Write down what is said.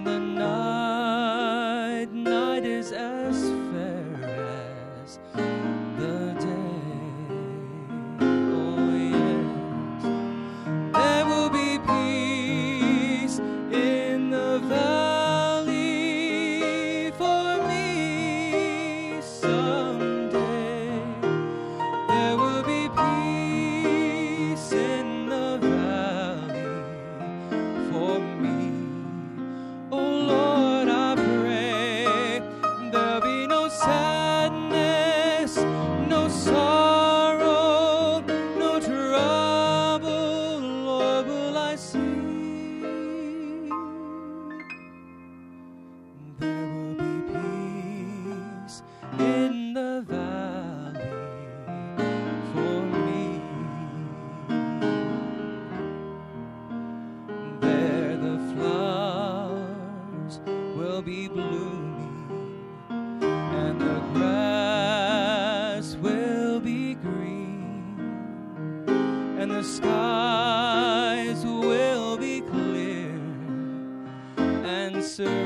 and the night is as fair as the day. Oh yes, there will be peace in the valley for me someday. There will be peace in the valley for me. Oh Lord, I pray there'll be no sadness, no sorrow, no trouble, Lord, will I see. There will be peace in the valley for me. There the flowers will be blooming, and the grass will be green, and the skies will be clear and serene.